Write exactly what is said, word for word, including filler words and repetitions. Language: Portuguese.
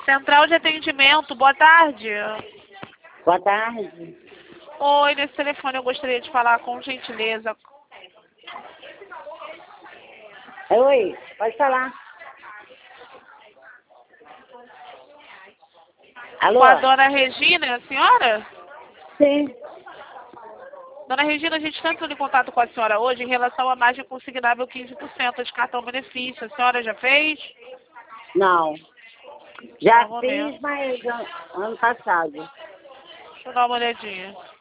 Central de atendimento, boa tarde. Boa tarde. Oi, nesse telefone eu gostaria de falar com gentileza Oi, pode falar. Alô? com a dona Regina, é a senhora? Sim. Dona Regina, a gente está entrando em contato com a senhora hoje em relação à margem consignável quinze por cento de cartão benefício. A senhora já fez? Não. Já Só um fiz, momento. mas an- ano passado. Deixa eu dar uma olhadinha.